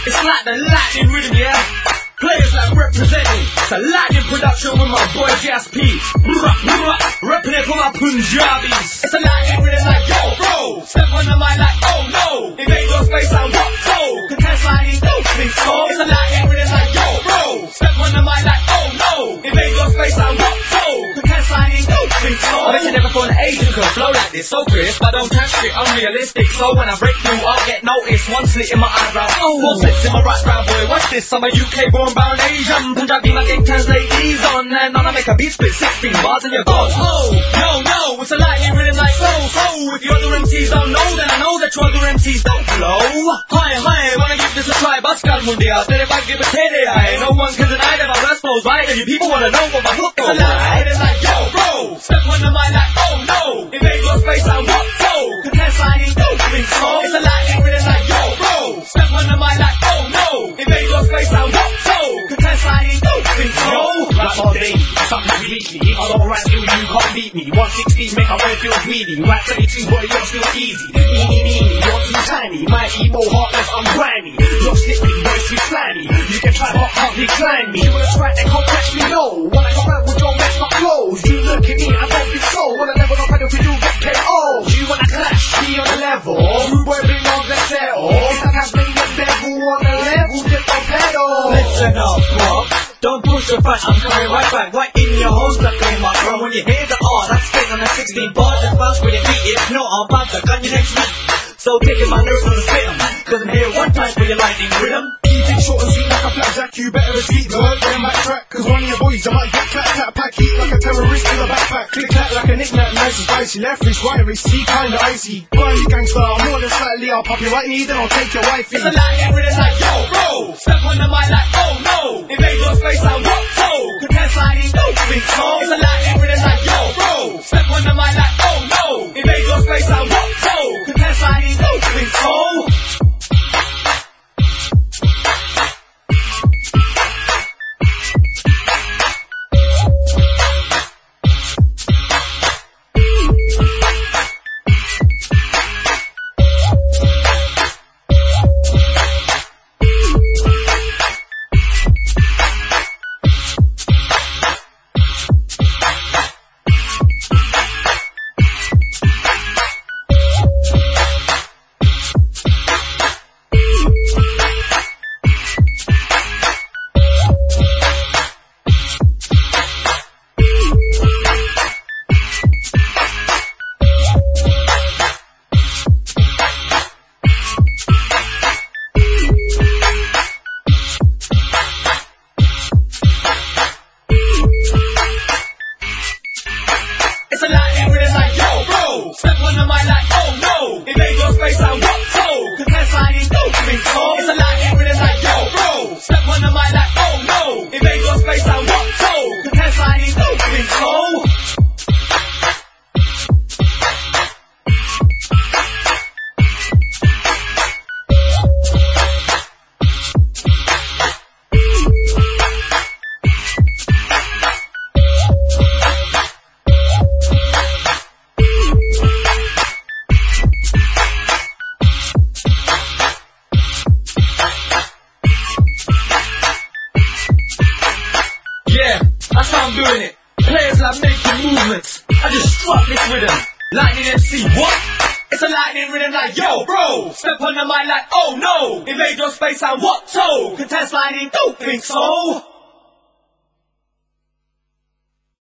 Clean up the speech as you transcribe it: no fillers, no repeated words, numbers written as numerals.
It's like the lightning rhythm, yeah. Players like representing the lightning production with my boy JSP. Repping it for my Punjabis. It's a lightning rhythm like yo, bro. Step on the mic like oh no. Invade your space and what so? Contest lightning, don't think so. It's a lightning rhythm like yo, bro. Step on the mic like oh no. Invade your space and what so? Contest lightning, don't think so. I bet you never thought an Asian could flow like this, so crisp. I don't catch it, unrealistic. So when I break through, I'll get noticed. One slit in my eyebrow, four slits in my right brow, boy. Watch this, I'm a UK born bound Asian. Punjabi, my gang translate these on and on. I make a beat split 16 bars and you're gone. Oh, no, it's a lightning rhythm like so. If your other MCs don't know, then I know that your other MCs don't blow. Hi, wanna give this a try, bus gun mundia. Then if I give a KDI, no one can deny that my verse flows right. And you people wanna know what my hook goes. It's a lightning rhythm like yo, bro. Step on the mic like oh no. Invade your space and what so? Contest lightning, don't think so. It's a lightning rhythm like yo, bro. Step on the mic like oh no. Invade your space and what so? Contest lightning, don't think so. Rap all day, something completely. If I don't rap you, you can't beat me. 160 make my way feel greedy. Rap 32, boy, you're still easy. Meanie, you're too tiny. My emo heartless, I'm grimy. You're slippy, boy, too slimy. You can try hot, can't decline me. You wanna try, they can't catch me, no. When I come out with your mess, my clothes. You look at me, I don't think so. Wanna level up, I don't feel you get KO. You wanna clash, be on the level. Rude boy, bring on the settle. It's like I'm playing the devil on the level, just on pedal. Listen up, bro. Don't push your back, I'm coming right back. Right in your holes, that play my drum. When you hear the R, that's straight on the 16 bars. Just bounce with your feet, if not, I'll bounce. I gun you next week. So taking my nerves on the spit 'em. Cause I'm here one time for your lightning rhythm. Keep it short and sweet like a flapjack. You better escape the work on my track. Cause one of your boys, I might get clap, pack. Heat like a terrorist in a backpack. Click clap like a knick-knack, nice and spicy. Left wrist, right wrist, he kinda icy. Burny gangster, more than slightly. I'll pop you right knee, then I'll take your wifey. It's a lightning rhythm like yo, bro. Step on the mic like oh no. Invade your space and what so? Contest lightning, don't think so. It's a lightning rhythm like yo, bro. Step on the mic like oh no. Invade your space and what so? Contest lightning, don't think so. It's a lightning rhythm like yo, bro. Step on the mic like oh no. Invade your space and what so? Contest lightning, don't think so. It's a lightning rhythm like yo, bro. Step on the mic like oh no. Invade your space and what so? Contest lightning, don't think so. That's how I'm doing it. Players like making movements. I just struck this rhythm. Lightning MC, what? It's a lightning rhythm like yo, bro. Step on the mic like oh no. Invade your space and what so? Contest lightning, don't think so.